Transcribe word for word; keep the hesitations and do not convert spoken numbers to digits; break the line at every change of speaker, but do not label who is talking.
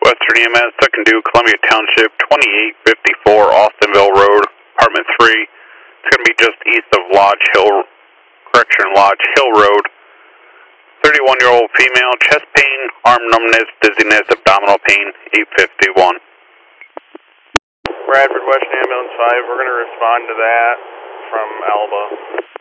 Western E M S, second due, Columbia Township, twenty-eight fifty-four Austinville Road, apartment three. It's going to be just east of Lodge Hill, correction, Lodge Hill Road. thirty-one-year-old female, chest pain, arm numbness, dizziness, abdominal pain, eight fifty-one.
Bradford, Western Ambulance five, we're going to respond to that from Alba.